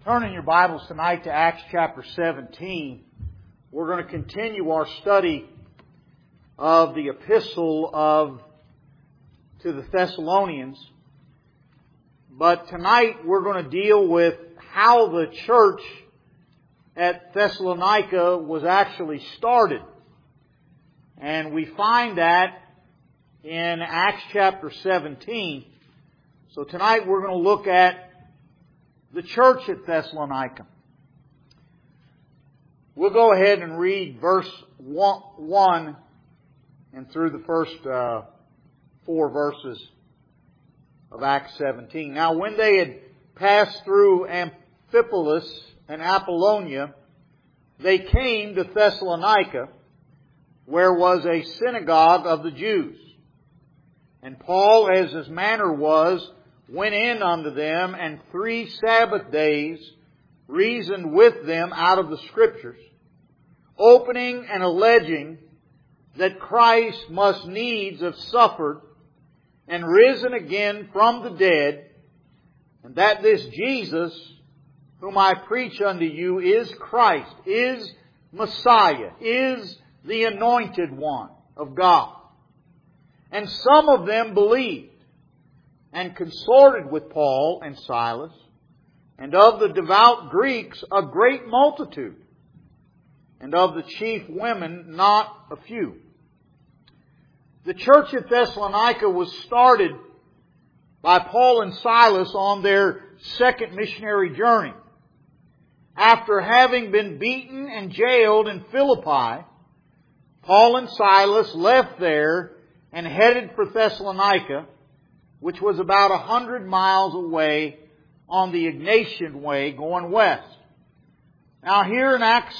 Turn in your Bibles tonight to Acts chapter 17. We're going to continue our study of the epistle to the Thessalonians. But tonight we're going to deal with how the church at Thessalonica was actually started. And we find that in Acts chapter 17. So tonight we're going to look at the church at Thessalonica. We'll go ahead and read verse 1 and through the first 4 verses of Acts 17. Now when they had passed through Amphipolis and Apollonia, they came to Thessalonica, where was a synagogue of the Jews. And Paul, as his manner was, went in unto them, and 3 Sabbath days reasoned with them out of the Scriptures, opening and alleging that Christ must needs have suffered and risen again from the dead, and that this Jesus, whom I preach unto you, is Christ, is Messiah, is the Anointed One of God. And some of them believed, and consorted with Paul and Silas, and of the devout Greeks a great multitude, and of the chief women not a few. The church at Thessalonica was started by Paul and Silas on their second missionary journey. After having been beaten and jailed in Philippi, Paul and Silas left there and headed for Thessalonica, which was about 100 miles away on the Ignatian Way going west. Now here in Acts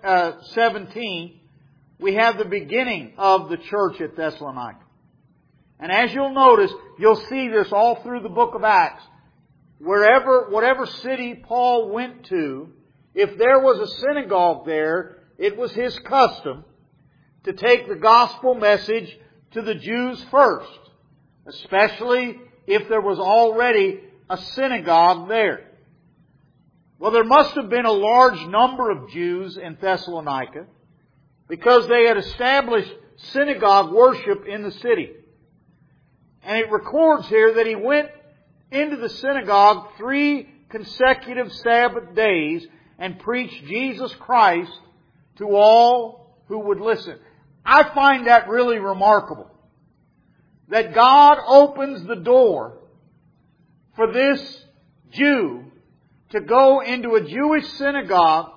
17, we have the beginning of the church at Thessalonica. And as you'll notice, you'll see this all through the book of Acts. Whatever city Paul went to, if there was a synagogue there, it was his custom to take the gospel message to the Jews first, especially if there was already a synagogue there. Well, there must have been a large number of Jews in Thessalonica because they had established synagogue worship in the city. And it records here that he went into the synagogue 3 consecutive Sabbath days and preached Jesus Christ to all who would listen. I find that really remarkable. That God opens the door for this Jew to go into a Jewish synagogue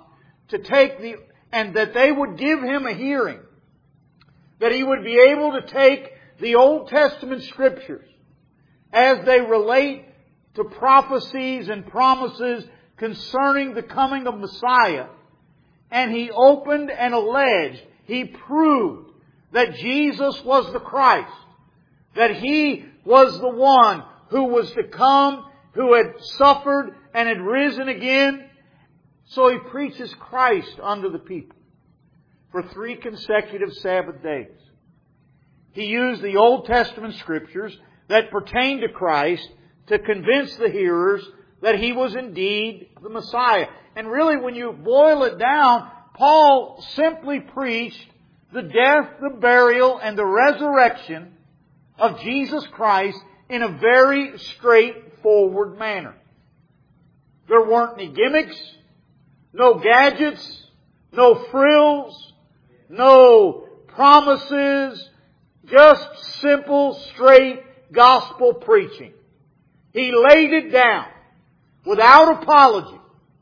and that they would give him a hearing. That he would be able to take the Old Testament Scriptures as they relate to prophecies and promises concerning the coming of Messiah. And he opened and alleged, he proved that Jesus was the Christ. That He was the one who was to come, who had suffered and had risen again. So He preaches Christ unto the people for 3 consecutive Sabbath days. He used the Old Testament Scriptures that pertain to Christ to convince the hearers that He was indeed the Messiah. And really, when you boil it down, Paul simply preached the death, the burial, and the resurrection of Jesus Christ in a very straightforward manner. There weren't any gimmicks, no gadgets, no frills, no promises, just simple, straight gospel preaching. He laid it down without apology.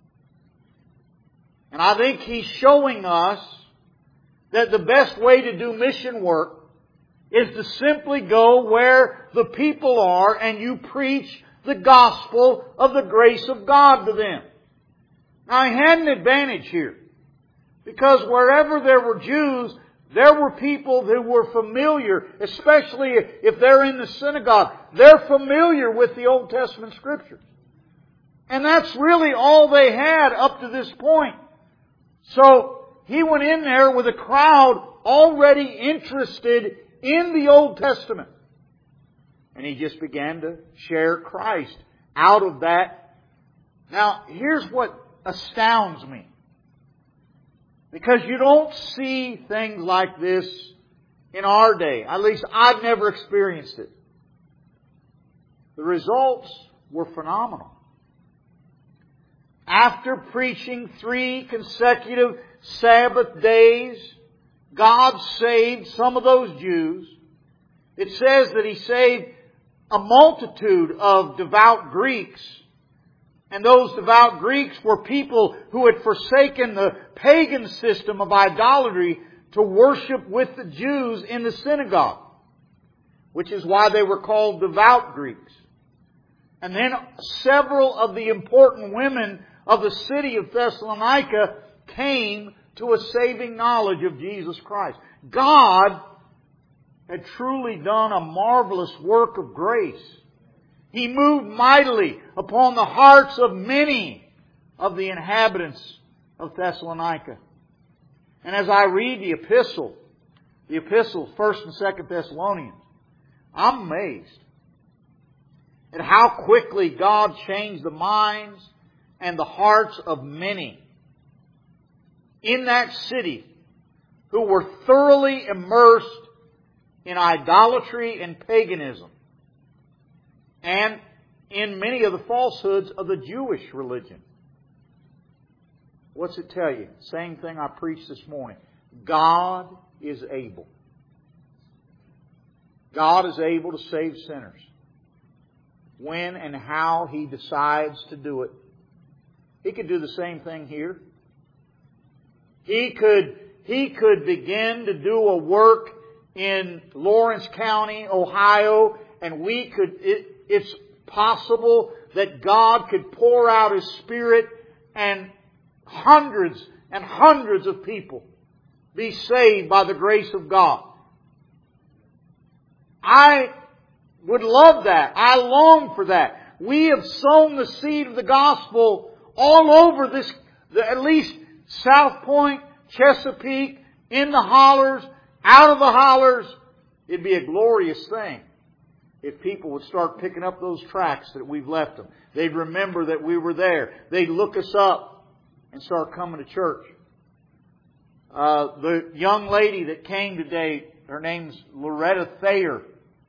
And I think he's showing us that the best way to do mission work is to simply go where the people are and you preach the gospel of the grace of God to them. Now, he had an advantage here. Because wherever there were Jews, there were people who were familiar, especially if they're in the synagogue. They're familiar with the Old Testament Scriptures. And that's really all they had up to this point. So, he went in there with a crowd already interested in the Old Testament. And he just began to share Christ out of that Now, here's what astounds me. Because you don't see things like this in our day. At least I've never experienced it. The results were phenomenal. After preaching 3 consecutive Sabbath days, God saved some of those Jews. It says that He saved a multitude of devout Greeks. And those devout Greeks were people who had forsaken the pagan system of idolatry to worship with the Jews in the synagogue, which is why they were called devout Greeks. And then several of the important women of the city of Thessalonica came to a saving knowledge of Jesus Christ. God had truly done a marvelous work of grace. He moved mightily upon the hearts of many of the inhabitants of Thessalonica. And as I read the epistles, 1st and 2nd Thessalonians, I'm amazed at how quickly God changed the minds and the hearts of many in that city who were thoroughly immersed in idolatry and paganism, and in many of the falsehoods of the Jewish religion. What's it tell you? Same thing I preached this morning. God is able. God is able to save sinners. When and how He decides to do it. He could do the same thing here. He could begin to do a work in Lawrence County, Ohio, and it's possible that God could pour out His Spirit and hundreds and hundreds of people be saved by the grace of God. I would love that. I long for that. We have sown the seed of the gospel all over this, at least South Point, Chesapeake, in the hollers, out of the hollers. It'd be a glorious thing if people would start picking up those tracts that we've left them. They'd remember that we were there. They'd look us up and start coming to church. The young lady that came today, her name's Loretta Thayer.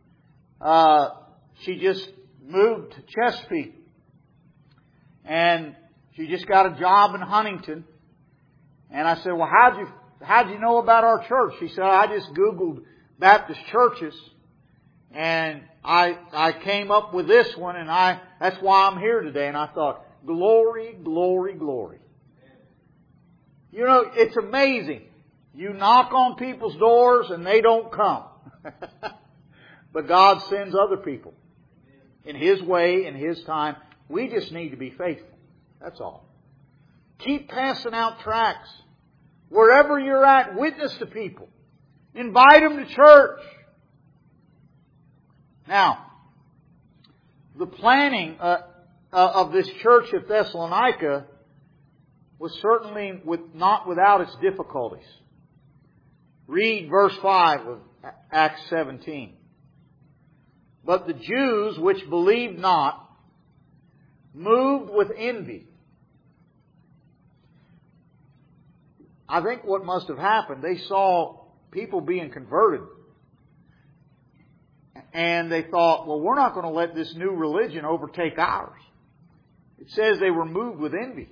She just moved to Chesapeake. And she just got a job in Huntington. And I said, well, how'd you know about our church? She said, I just Googled Baptist churches. And I came up with this one, and that's why I'm here today. And I thought, glory, glory, glory. You know, it's amazing. You knock on people's doors and they don't come. But God sends other people in His way, in His time. We just need to be faithful. That's all. Keep passing out tracts. Wherever you're at, witness to people. Invite them to church. Now, the planning of this church at Thessalonica was certainly not without its difficulties. Read verse 5 of Acts 17. But the Jews which believed not, moved with envy. I think what must have happened, they saw people being converted. And they thought, well, we're not going to let this new religion overtake ours. It says they were moved with envy.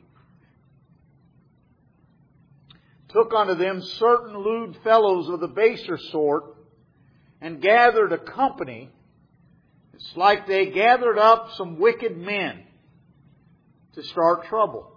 Took unto them certain lewd fellows of the baser sort, and gathered a company. It's like they gathered up some wicked men to start trouble.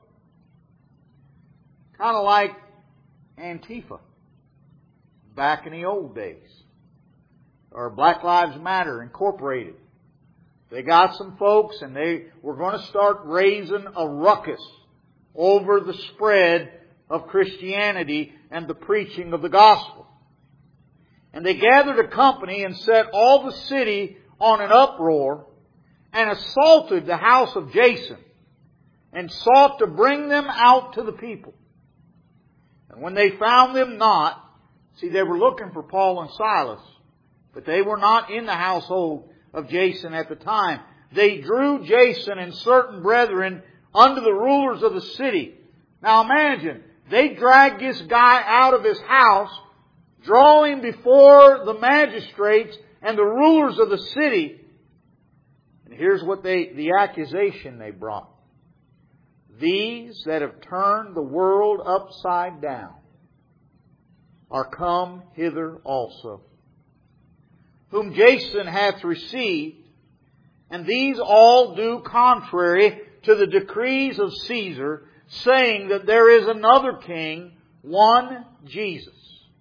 Kind of like Antifa back in the old days. Or Black Lives Matter Incorporated. They got some folks and they were going to start raising a ruckus over the spread of Christianity and the preaching of the gospel. And they gathered a company and set all the city on an uproar and assaulted the house of Jason and sought to bring them out to the people. And when they found them not, see, they were looking for Paul and Silas, but they were not in the household of Jason at the time. They drew Jason and certain brethren unto the rulers of the city. Now imagine, they dragged this guy out of his house, draw him before the magistrates and the rulers of the city. And here's what the accusation they brought. These that have turned the world upside down are come hither also, whom Jason hath received, and these all do contrary to the decrees of Caesar, saying that there is another king, one Jesus.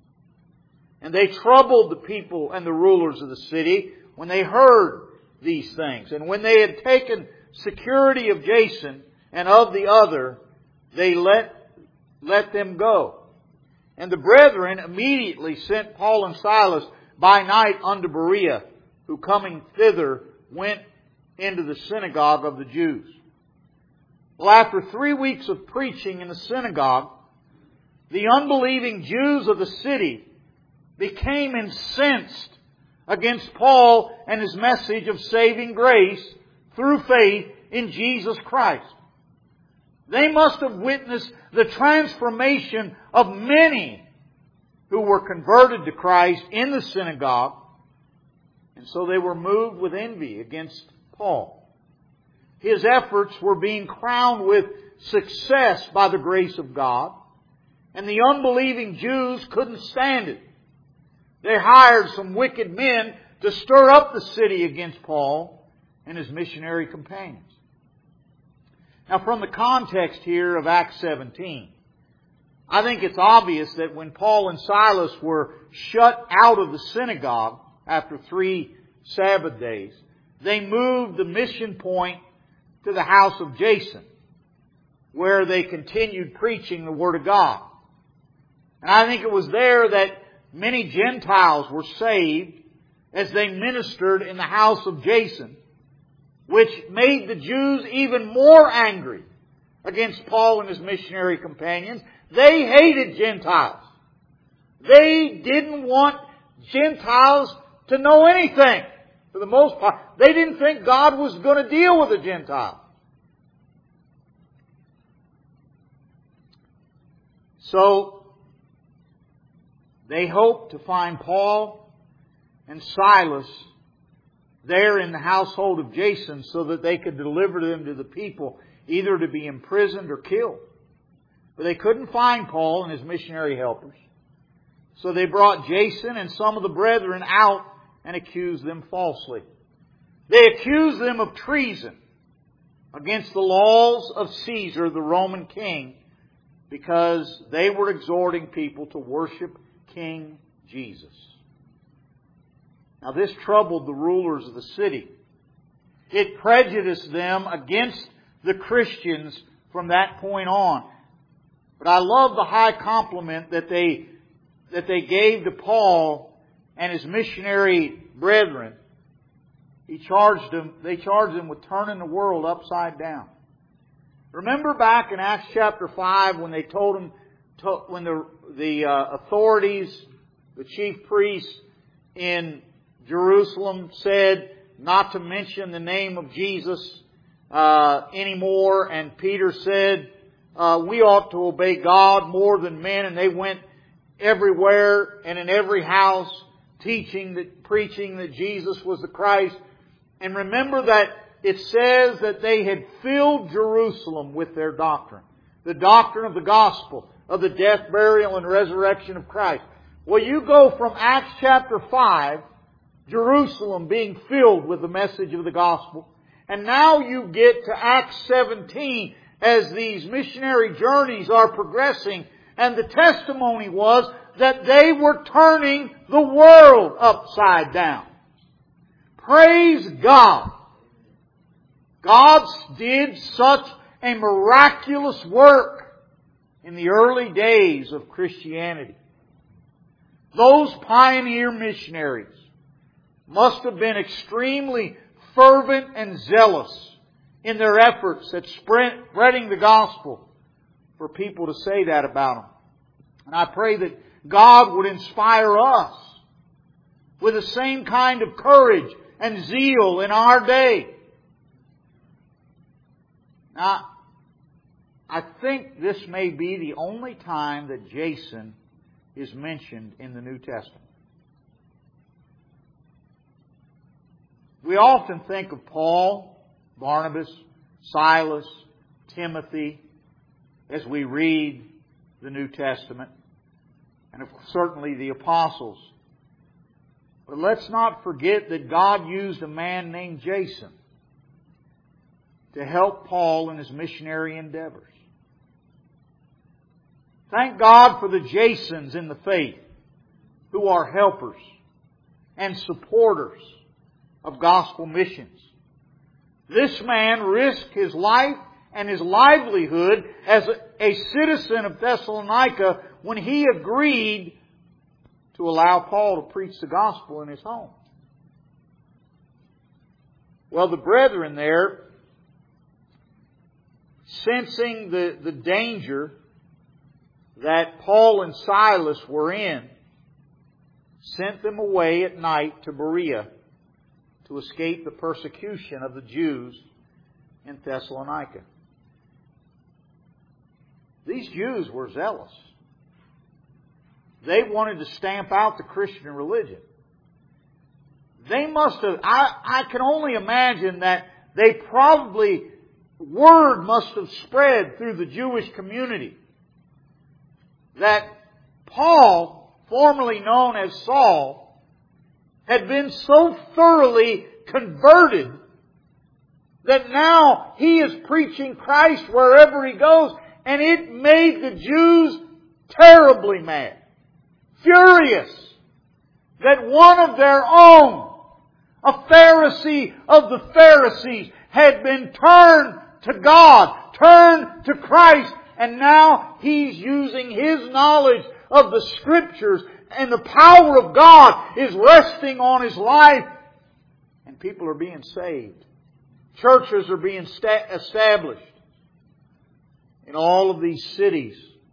And they troubled the people and the rulers of the city when they heard these things. And when they had taken security of Jason and of the other, they let them go. And the brethren immediately sent Paul and Silas by night unto Berea, who coming thither went into the synagogue of the Jews. Well, after 3 weeks of preaching in the synagogue, the unbelieving Jews of the city became incensed against Paul and his message of saving grace through faith in Jesus Christ. They must have witnessed the transformation of many who were converted to Christ in the synagogue, and so they were moved with envy against Paul. His efforts were being crowned with success by the grace of God, and the unbelieving Jews couldn't stand it. They hired some wicked men to stir up the city against Paul and his missionary companions. Now, from the context here of Acts 17, I think it's obvious that when Paul and Silas were shut out of the synagogue after 3 Sabbath days, they moved the mission point to the house of Jason, where they continued preaching the Word of God. And I think it was there that many Gentiles were saved as they ministered in the house of Jason, which made the Jews even more angry against Paul and his missionary companions. They hated Gentiles. They didn't want Gentiles to know anything. For the most part, they didn't think God was going to deal with the Gentiles. So, they hoped to find Paul and Silas there in the household of Jason so that they could deliver them to the people, either to be imprisoned or killed. But they couldn't find Paul and his missionary helpers. So they brought Jason and some of the brethren out and accused them falsely. They accused them of treason against the laws of Caesar, the Roman king, because they were exhorting people to worship King Jesus. Now this troubled the rulers of the city. It prejudiced them against the Christians from that point on. But I love the high compliment that they gave to Paul and his missionary brethren. They charged them with turning the world upside down. Remember back in Acts chapter 5 when they told him, when the authorities, the chief priests in Jerusalem said not to mention the name of Jesus anymore, and Peter said, we ought to obey God more than men, and they went everywhere and in every house preaching that Jesus was the Christ. And remember that it says that they had filled Jerusalem with their doctrine. The doctrine of the gospel, of the death, burial, and resurrection of Christ. Well, you go from Acts chapter 5, Jerusalem being filled with the message of the gospel, and now you get to Acts 17 as these missionary journeys are progressing, and the testimony was that they were turning the world upside down. Praise God! God did such a miraculous work in the early days of Christianity. Those pioneer missionaries must have been extremely fervent and zealous in their efforts at spreading the gospel for people to say that about them. And I pray that God would inspire us with the same kind of courage and zeal in our day. Now, I think this may be the only time that Jason is mentioned in the New Testament. We often think of Paul, Barnabas, Silas, Timothy as we read the New Testament, and certainly the apostles. But let's not forget that God used a man named Jason to help Paul in his missionary endeavors. Thank God for the Jasons in the faith who are helpers and supporters of gospel missions. This man risked his life and his livelihood as a citizen of Thessalonica when he agreed to allow Paul to preach the gospel in his home. Well, the brethren there, sensing the danger that Paul and Silas were in, sent them away at night to Berea to escape the persecution of the Jews in Thessalonica. These Jews were zealous. They wanted to stamp out the Christian religion. They must have, I can only imagine that word must have spread through the Jewish community that Paul, formerly known as Saul, had been so thoroughly converted that now he is preaching Christ wherever he goes, and it made the Jews terribly mad, furious, that one of their own, a Pharisee of the Pharisees, had been turned to God, turned to Christ, and now he's using his knowledge of the Scriptures, and the power of God is resting on his life, and people are being saved. Churches are being established in all of these cities.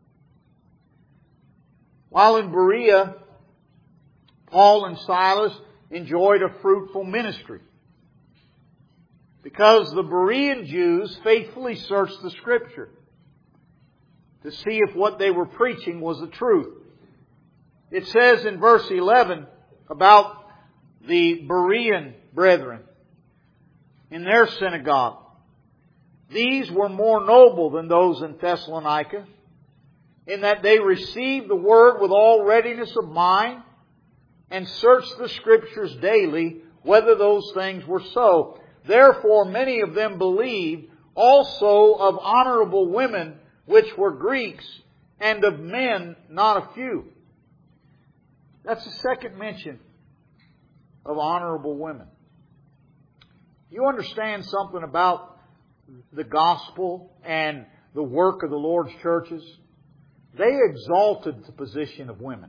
While in Berea, Paul and Silas enjoyed a fruitful ministry, because the Berean Jews faithfully searched the Scripture to see if what they were preaching was the truth. It says in verse 11 about the Berean brethren in their synagogue, "These were more noble than those in Thessalonica, in that they received the word with all readiness of mind, and searched the Scriptures daily, whether those things were so. Therefore many of them believed, also of honorable women, which were Greeks, and of men not a few." That's the second mention of honorable women. You understand something about the gospel and the work of the Lord's churches? They exalted the position of women.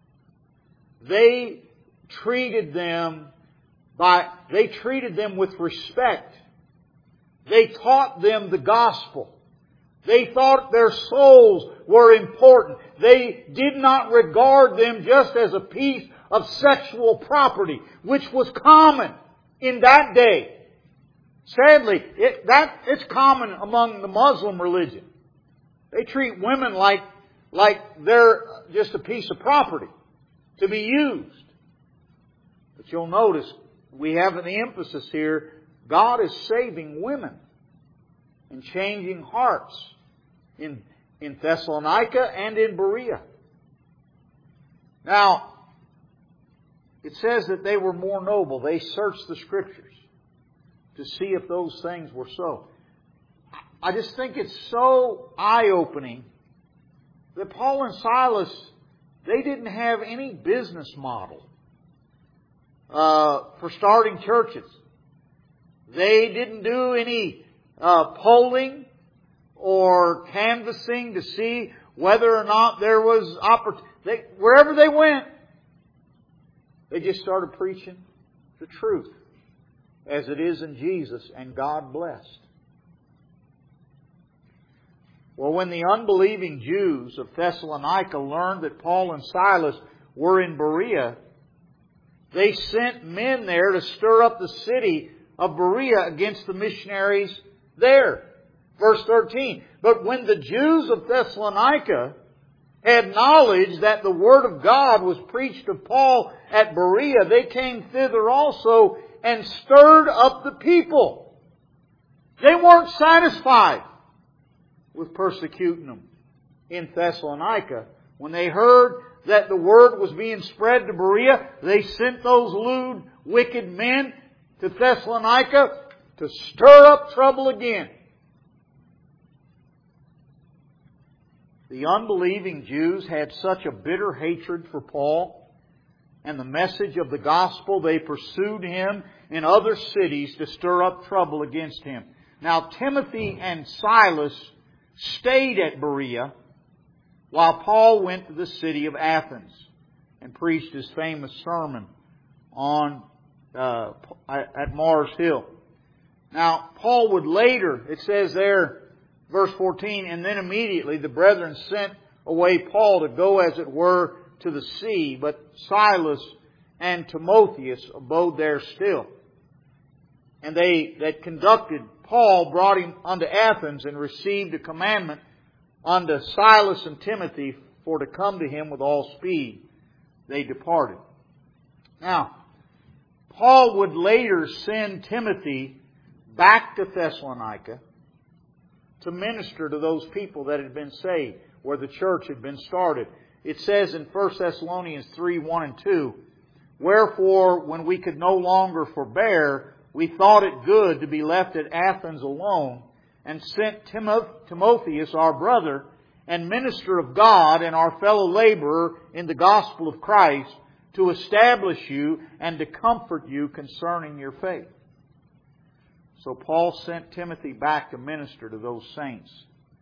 They treated them with respect. They taught them the gospel. They thought their souls were important. They did not regard them just as a piece of sexual property, which was common in that day. Sadly, it's common among the Muslim religion. They treat women like they're just a piece of property to be used. But you'll notice we have the emphasis here, God is saving women and changing hearts in Thessalonica and in Berea. Now, it says that they were more noble. They searched the Scriptures to see if those things were so. I just think it's so eye-opening that Paul and Silas, they didn't have any business model for starting churches. They didn't do any polling or canvassing to see whether or not there was opportunity. Wherever they went, they just started preaching the truth as it is in Jesus, and God blessed. Well, when the unbelieving Jews of Thessalonica learned that Paul and Silas were in Berea, they sent men there to stir up the city of Berea against the missionaries there. Verse 13, but when the Jews of Thessalonica had knowledge that the Word of God was preached of Paul at Berea, they came thither also and stirred up the people. They weren't satisfied with persecuting them in Thessalonica. When they heard that the Word was being spread to Berea, they sent those lewd, wicked men to Thessalonica to stir up trouble again. The unbelieving Jews had such a bitter hatred for Paul and the message of the gospel, they pursued him in other cities to stir up trouble against him. Now Timothy and Silas stayed at Berea while Paul went to the city of Athens and preached his famous sermon on at Mars Hill. Now Paul would later, it says there, verse 14, and then immediately the brethren sent away Paul to go, as it were, to the sea, but Silas and Timotheus abode there still. And they that conducted Paul brought him unto Athens, and received a commandment unto Silas and Timothy for to come to him with all speed. They departed. Now, Paul would later send Timothy back to Thessalonica to minister to those people that had been saved, where the church had been started. It says in 1 Thessalonians 3, 1 and 2, wherefore, when we could no longer forbear, we thought it good to be left at Athens alone, and sent Timotheus, our brother, and minister of God, and our fellow laborer in the gospel of Christ, to establish you and to comfort you concerning your faith. So Paul sent Timothy back to minister to those saints.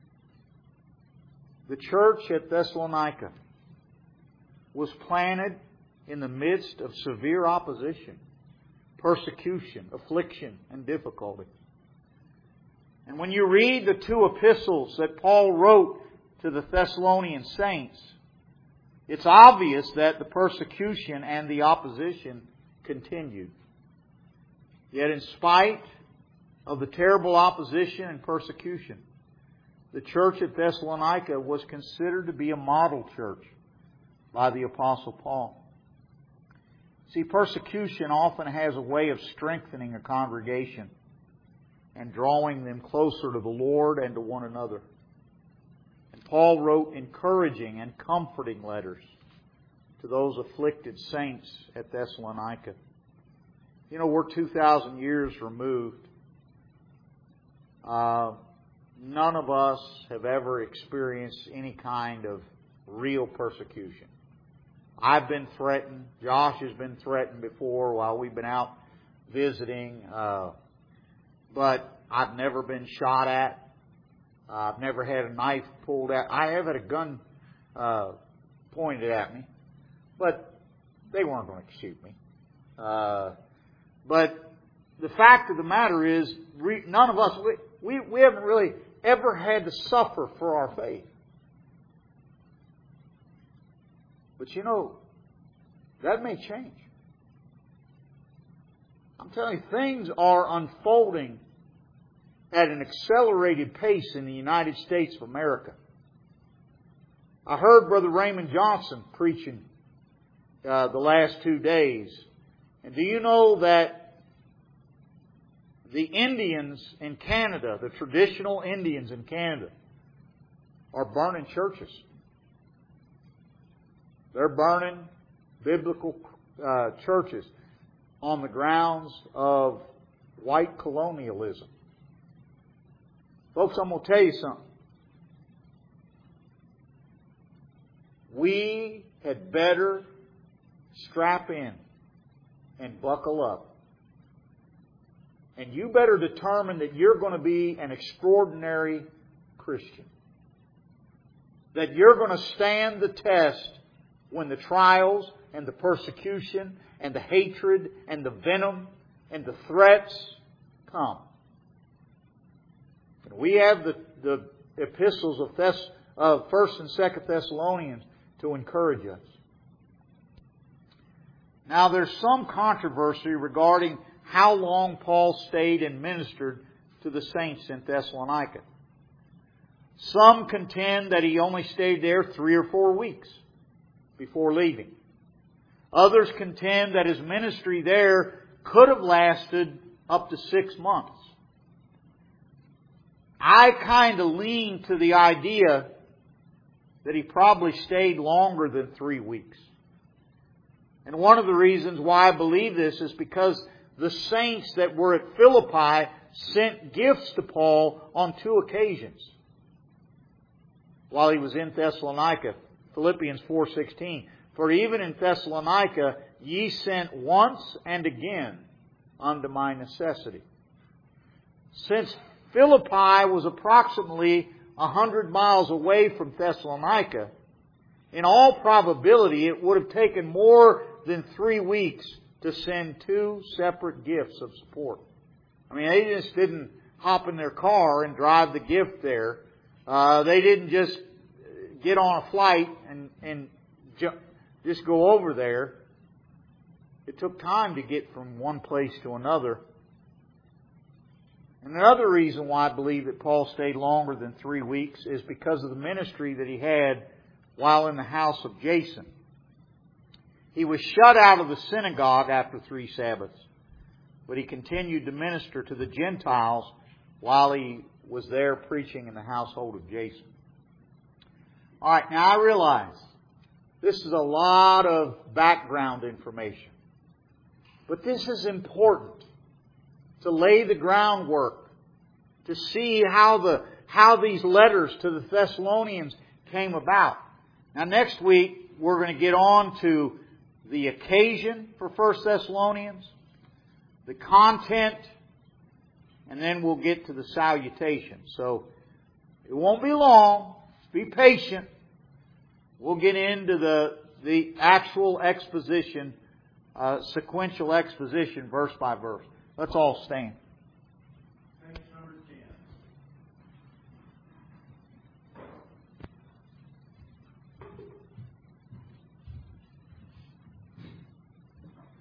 The church at Thessalonica was planted in the midst of severe opposition, persecution, affliction, and difficulty. And when you read the two epistles that Paul wrote to the Thessalonian saints, it's obvious that the persecution and the opposition continued. Yet in spite of the terrible opposition and persecution, the church at Thessalonica was considered to be a model church by the Apostle Paul. See, persecution often has a way of strengthening a congregation and drawing them closer to the Lord and to one another. And Paul wrote encouraging and comforting letters to those afflicted saints at Thessalonica. You know, we're 2,000 years removed. None of us have ever experienced any kind of real persecution. I've been threatened. Josh has been threatened before while we've been out visiting. But I've never been shot at. I've never had a knife pulled out. I have had a gun pointed at me. But they weren't going to shoot me. But the fact of the matter is, none of us, we haven't really ever had to suffer for our faith. But you know, that may change. I'm telling you, things are unfolding at an accelerated pace in the United States of America. I heard Brother Raymond Johnson preaching the last 2 days. And do you know that the Indians in Canada, the traditional Indians in Canada, are burning churches? They're burning biblical churches on the grounds of white colonialism. Folks, I'm going to tell you something. We had better strap in and buckle up. And you better determine that you're going to be an extraordinary Christian. That you're going to stand the test when the trials and the persecution and the hatred and the venom and the threats come. And we have the epistles of 1st and 2nd Thessalonians to encourage us. Now there's some controversy regarding how long Paul stayed and ministered to the saints in Thessalonica. Some contend that he only stayed there 3 or 4 weeks before leaving. Others contend that his ministry there could have lasted up to 6 months. I kind of lean to the idea that he probably stayed longer than 3 weeks. And one of the reasons why I believe this is because the saints that were at Philippi sent gifts to Paul on 2 occasions while he was in Thessalonica. Philippians 4:16. For even in Thessalonica ye sent once and again unto my necessity. Since Philippi was approximately 100 miles away from Thessalonica, in all probability it would have taken more than 3 weeks to send 2 separate gifts of support. I mean, they just didn't hop in their car and drive the gift there. They didn't just get on a flight and just go over there. It took time to get from one place to another. And another reason why I believe that Paul stayed longer than 3 weeks is because of the ministry that he had while in the house of Jason. He was shut out of the synagogue after 3 Sabbaths, but he continued to minister to the Gentiles while he was there preaching in the household of Jason. All right, now I realize this is a lot of background information, but this is important to lay the groundwork, to see how these letters to the Thessalonians came about. Now next week we're going to get on to the occasion for 1 Thessalonians, the content, and then we'll get to the salutation. So it won't be long. Be patient. We'll get into the actual exposition, sequential exposition, verse by verse. Let's all stand.